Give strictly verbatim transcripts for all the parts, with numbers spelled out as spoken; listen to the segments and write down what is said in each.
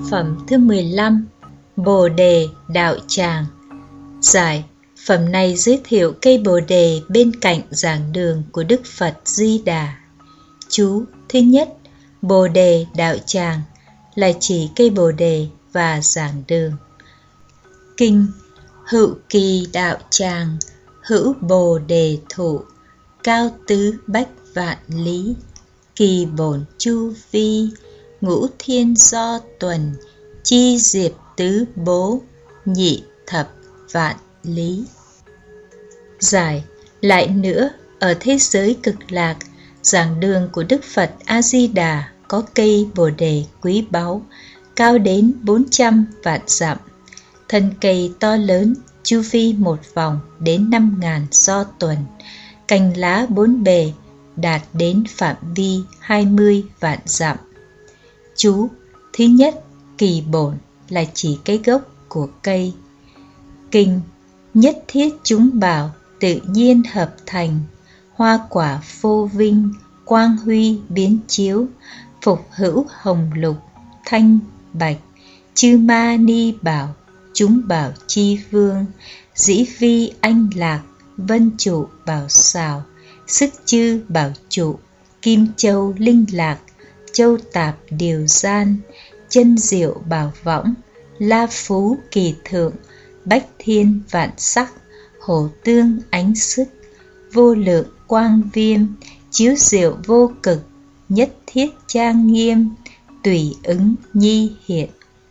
phẩm thứ mười lăm, Bồ Đề Đạo Tràng. Giải, phẩm này giới thiệu cây Bồ Đề bên cạnh giảng đường của Đức Phật Di Đà. Chú thứ nhất, Bồ Đề Đạo Tràng là chỉ cây Bồ Đề và giảng đường. Kinh: Hữu kỳ đạo tràng, hữu Bồ Đề thụ, cao tứ bách vạn lý, kỳ bổn chu vi, ngũ thiên do tuần, chi diệt tứ bố, nhị thập vạn lý. Giải, lại nữa, ở thế giới cực lạc, giảng đường của Đức Phật A-di-đà có cây Bồ Đề quý báu, cao đến bốn trăm vạn dặm. Thân cây to lớn, chu vi một vòng đến năm ngàn do tuần, cành lá bốn bề đạt đến phạm vi hai mươi vạn dặm. Chú thứ nhất, kỳ bổn là chỉ cái gốc của cây. Kinh: nhất thiết chúng bảo tự nhiên hợp thành, hoa quả phô vinh, quang huy biến chiếu, phục hữu hồng lục, thanh bạch, chư ma ni bảo, chúng bảo chi vương, dĩ vi anh lạc, vân trụ bảo xào, sức chư bảo trụ, kim châu linh lạc, châu tạp điều gian, chân diệu bảo võng, la phú kỳ thượng, bách thiên vạn sắc, hổ tương ánh sức, vô lượng quang viêm, chiếu diệu vô cực, nhất thiết trang nghiêm, tùy ứng nhi hiện.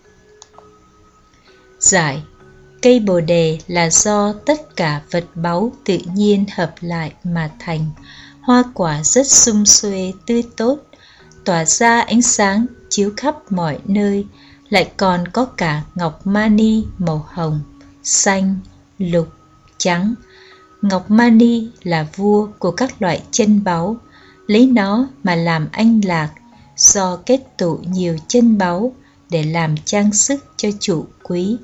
Giải, cây Bồ Đề là do tất cả vật báu tự nhiên hợp lại mà thành, hoa quả rất sum xuê tươi tốt, tỏa ra ánh sáng chiếu khắp mọi nơi, lại còn có cả ngọc mani màu hồng, xanh, lục, trắng. Ngọc mani là vua của các loại chân báu, lấy nó mà làm anh lạc, do kết tụ nhiều chân báu để làm trang sức cho chủ quý.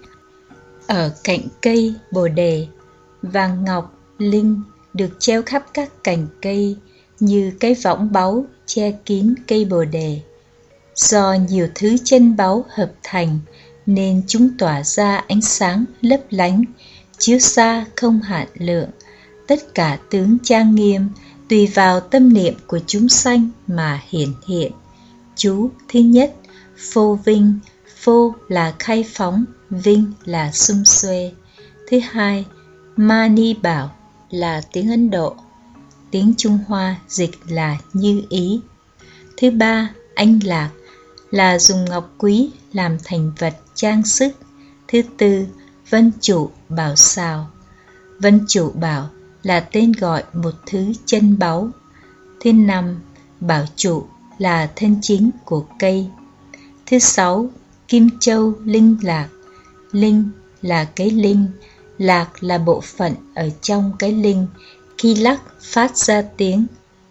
Ở cạnh cây Bồ Đề, vàng ngọc, linh được treo khắp các cành cây như cái võng báu che kín cây Bồ Đề. Do nhiều thứ chân báu hợp thành nên chúng tỏa ra ánh sáng lấp lánh, chiếu xa không hạn lượng, tất cả tướng trang nghiêm tùy vào tâm niệm của chúng sanh mà hiển hiện. Chú thứ nhất, phô vinh, phô là khai phóng, vinh là sum xuê. Thứ hai, mani bảo là tiếng Ấn Độ, tiếng Trung Hoa dịch là như ý. Thứ ba, anh lạc là dùng ngọc quý làm thành vật trang sức. Thứ tư, vân trụ bảo xào. Vân trụ bảo là tên gọi một thứ chân báu. Thứ năm, bảo trụ là thân chính của cây. Thứ sáu, kim châu linh lạc. Linh là cái linh, lạc là bộ phận ở trong cái linh, khi lắc phát ra tiếng.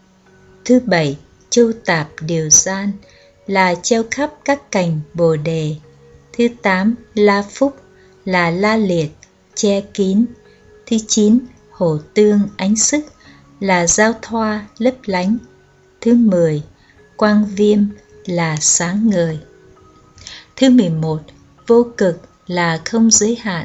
Thứ bảy, châu tạp điều gian là treo khắp các cành Bồ Đề. Thứ tám, la phúc là la liệt, che kín. Thứ chín, hổ tương ánh sức là giao thoa lấp lánh. Thứ mười, quang viêm là sáng ngời. Thứ mười một, vô cực là không giới hạn.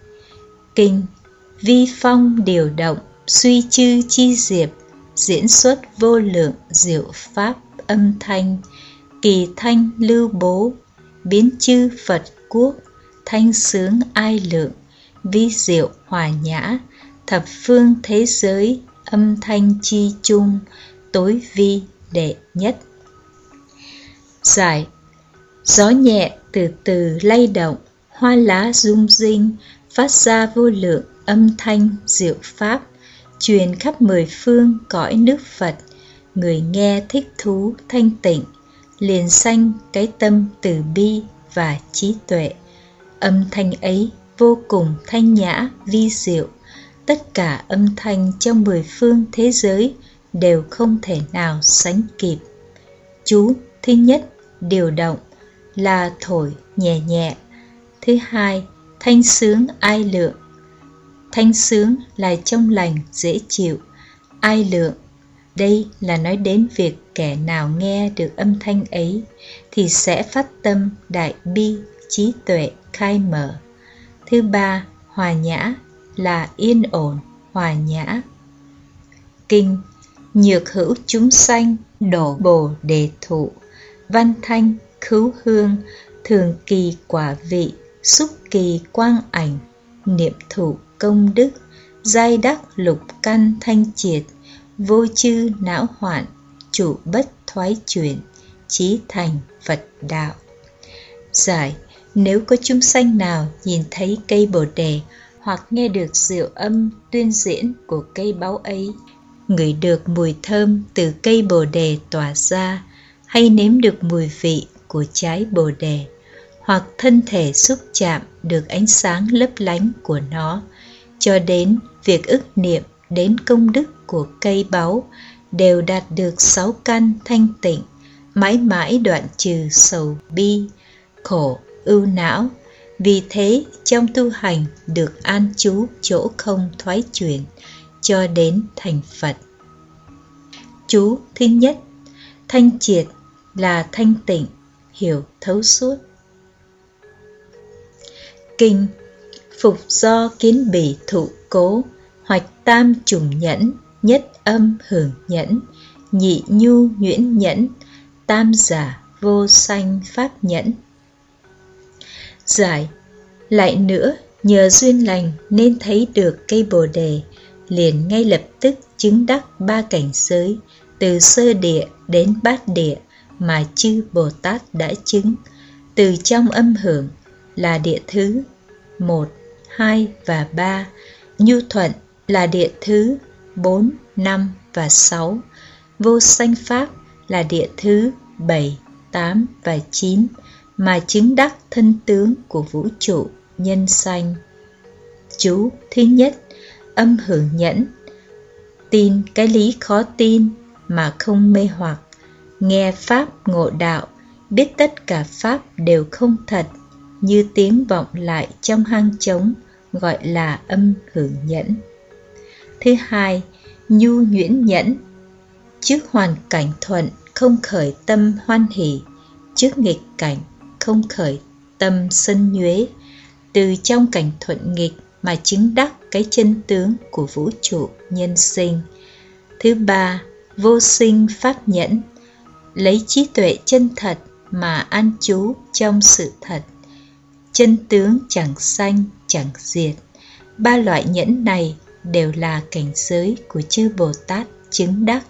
Kinh: vi phong điều động, suy chư chi diệp, diễn xuất vô lượng diệu pháp âm thanh, kỳ thanh lưu bố, biến chư Phật quốc, thanh sướng ai lượng, vi diệu hòa nhã, thập phương thế giới, âm thanh chi chung, tối vi đệ nhất. Giải, gió nhẹ từ từ lay động, hoa lá rung rinh, phát ra vô lượng âm thanh diệu pháp, truyền khắp mười phương cõi nước Phật. Người nghe thích thú thanh tịnh, liền sanh cái tâm từ bi và trí tuệ. Âm thanh ấy vô cùng thanh nhã vi diệu, tất cả âm thanh trong mười phương thế giới đều không thể nào sánh kịp. Chú thứ nhất, điều động là thổi nhẹ nhẹ. Thứ hai, thanh sướng ai lượng. Thanh sướng là trong lành dễ chịu, ai lượng đây là nói đến việc kẻ nào nghe được âm thanh ấy thì sẽ phát tâm đại bi, trí tuệ khai mở. Thứ ba, hòa nhã là yên ổn, hòa nhã. Kinh Nhược hữu chúng sanh đổ bồ đề thụ, văn thanh khứu hương, thường kỳ quả vị, xúc kỳ quang ảnh, niệm thụ công đức, giai đắc lục căn thanh triệt, vô chư não hoạn, chủ bất thoái chuyển, chí thành Phật đạo. Giải: nếu có chúng sanh nào nhìn thấy cây bồ đề hoặc nghe được diệu âm tuyên diễn của cây báu ấy, ngửi được mùi thơm từ cây bồ đề tỏa ra, hay nếm được mùi vị của trái bồ đề, hoặc thân thể xúc chạm được ánh sáng lấp lánh của nó, cho đến việc ức niệm đến công đức của cây báu, đều đạt được sáu căn thanh tịnh, mãi mãi đoạn trừ sầu bi, khổ, ưu não. Vì thế trong tu hành được an trú chỗ không thoái chuyển, cho đến thành Phật. Chú thứ nhất, thanh triệt là thanh tịnh, hiểu thấu suốt. Kinh Phục do kiến bỉ thụ cố, hoạch tam trùng nhẫn, nhất âm hưởng nhẫn, nhị nhu nhuyễn nhẫn, tam giả vô sanh pháp nhẫn. Giải: lại nữa, nhờ duyên lành nên thấy được cây bồ đề, liền ngay lập tức chứng đắc ba cảnh giới, từ sơ địa đến bát địa mà chư Bồ Tát đã chứng. Từ trong âm hưởng là địa thứ một, hai và ba, nhu thuận là địa thứ bốn, năm và sáu, vô sanh pháp là địa thứ bảy, tám và chín, mà chứng đắc thân tướng của vũ trụ nhân sanh. Chú thứ nhất, âm hưởng nhẫn. Tin cái lý khó tin mà không mê hoặc, nghe pháp ngộ đạo, biết tất cả pháp đều không thật, như tiếng vọng lại trong hang trống, gọi là âm hưởng nhẫn. Thứ hai, nhu nhuyễn nhẫn. Trước hoàn cảnh thuận không khởi tâm hoan hỷ, trước nghịch cảnh không khởi tâm sân nhuế, từ trong cảnh thuận nghịch mà chứng đắc cái chân tướng của vũ trụ nhân sinh. Thứ ba, vô sinh pháp nhẫn. Lấy trí tuệ chân thật mà an trú trong sự thật, chân tướng chẳng sanh chẳng diệt. Ba loại nhẫn này đều là cảnh giới của chư Bồ Tát chứng đắc.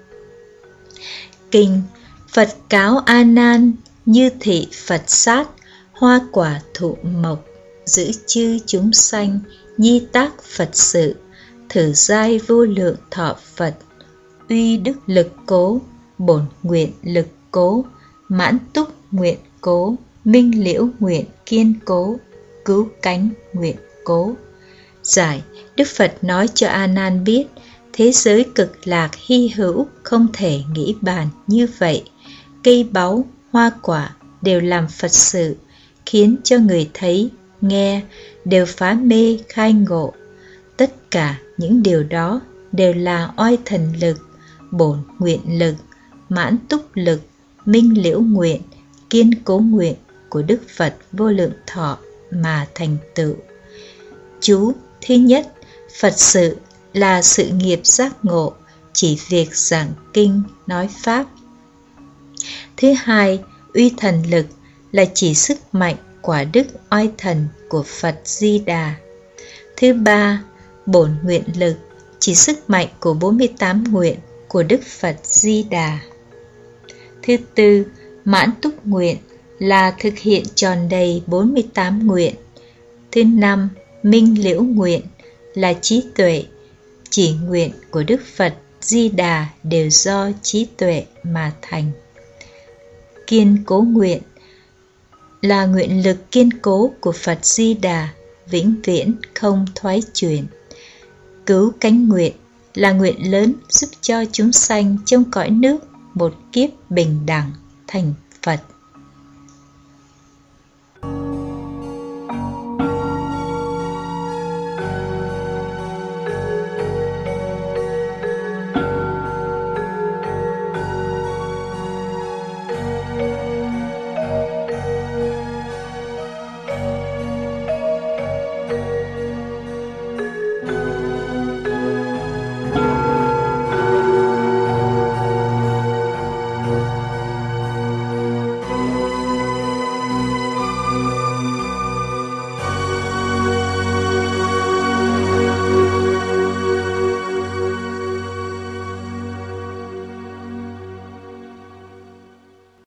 Kinh Phật cáo A Nan, như thị Phật sát, hoa quả thụ mộc, giữ chư chúng sanh, nhi tác Phật sự, thử giai vô lượng thọ Phật, uy đức lực cố, bổn nguyện lực cố, mãn túc nguyện cố, minh liễu nguyện kiên cố, cứu cánh nguyện cố. Giải: Đức Phật nói cho A Nan biết, thế giới cực lạc hy hữu không thể nghĩ bàn như vậy. Cây báu, hoa quả đều làm Phật sự, khiến cho người thấy, nghe đều phá mê khai ngộ. Tất cả những điều đó đều là oai thần lực, bổn nguyện lực, mãn túc lực, minh liễu nguyện, kiên cố nguyện của Đức Phật vô lượng thọ mà thành tựu. Chú thứ nhất, Phật sự là sự nghiệp giác ngộ, chỉ việc giảng kinh nói pháp. Thứ hai, uy thần lực là chỉ sức mạnh quả đức oai thần của Phật Di Đà. Thứ ba, bổn nguyện lực chỉ sức mạnh của bốn mươi tám nguyện của Đức Phật Di Đà. Thứ tư, mãn túc nguyện là thực hiện tròn đầy bốn mươi tám nguyện. Thứ năm, minh liễu nguyện là trí tuệ, chỉ nguyện của Đức Phật Di Đà đều do trí tuệ mà thành. Kiên cố nguyện là nguyện lực kiên cố của Phật Di Đà, vĩnh viễn không thoái chuyển. Cứu cánh nguyện là nguyện lớn giúp cho chúng sanh trong cõi nước một kiếp bình đẳng thành Phật.